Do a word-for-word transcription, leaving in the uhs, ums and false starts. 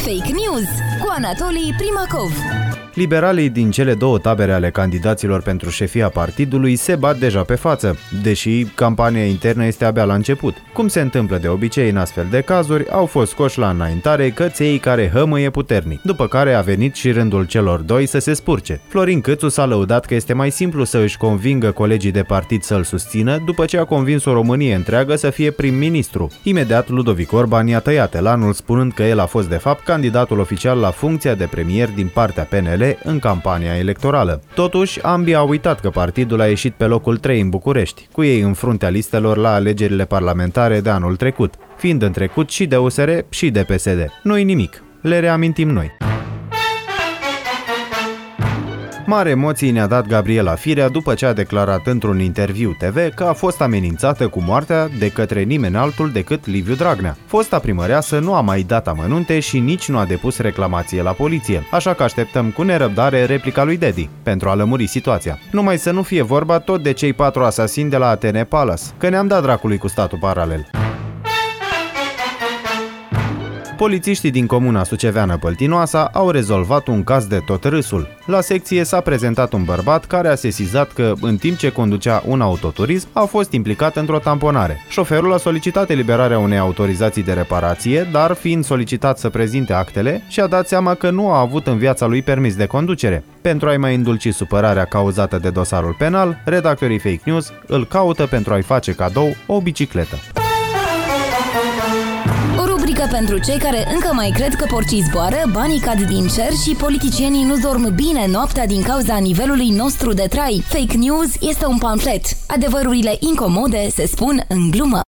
Fake News cu Anatolii Primacov. Liberalii din cele două tabere ale candidaților pentru șefia partidului se bat deja pe față, deși campania internă este abia la început. Cum se întâmplă de obicei în astfel de cazuri, au fost scoși la înaintare căței care hămâie puternic, după care a venit și rândul celor doi să se spurce. Florin Cîțu s-a lăudat că este mai simplu să își convingă colegii de partid să-l susțină, după ce a convins o Românie întreagă să fie prim-ministru. Imediat Ludovic Orban i-a tăiat elanul, spunând că el a fost de fapt candidatul oficial la funcția de premier din partea P N L în campania electorală. Totuși, ambii au uitat că partidul a ieșit pe locul trei în București, cu ei în fruntea listelor la alegerile parlamentare de anul trecut, fiind în trecut și de U S R și de P S D. Nu-i nimic, le reamintim noi. Mare emoții ne-a dat Gabriela Firea după ce a declarat într-un interviu T V că a fost amenințată cu moartea de către nimeni altul decât Liviu Dragnea. Fosta primăreasă nu a mai dat amănunte și nici nu a depus reclamație la poliție, așa că așteptăm cu nerăbdare replica lui Dedi pentru a lămuri situația. Numai să nu fie vorba tot de cei patru asasini de la Atene Palace, că ne-am dat dracului cu statul paralel. Polițiștii din comuna suceveană Păltinoasa au rezolvat un caz de tot râsul. La secție s-a prezentat un bărbat care a sesizat că, în timp ce conducea un autoturism, a fost implicat într-o tamponare. Șoferul a solicitat eliberarea unei autorizații de reparație, dar fiind solicitat să prezinte actele, și-a dat seama că nu a avut în viața lui permis de conducere. Pentru a-i mai îndulci supărarea cauzată de dosarul penal, redactorii Fake News îl caută pentru a-i face cadou o bicicletă. Rubrică pentru cei care încă mai cred că porcii zboară, banii cad din cer și politicienii nu dorm bine noaptea din cauza nivelului nostru de trai. Fake News este un pamflet. Adevărurile incomode se spun în glumă.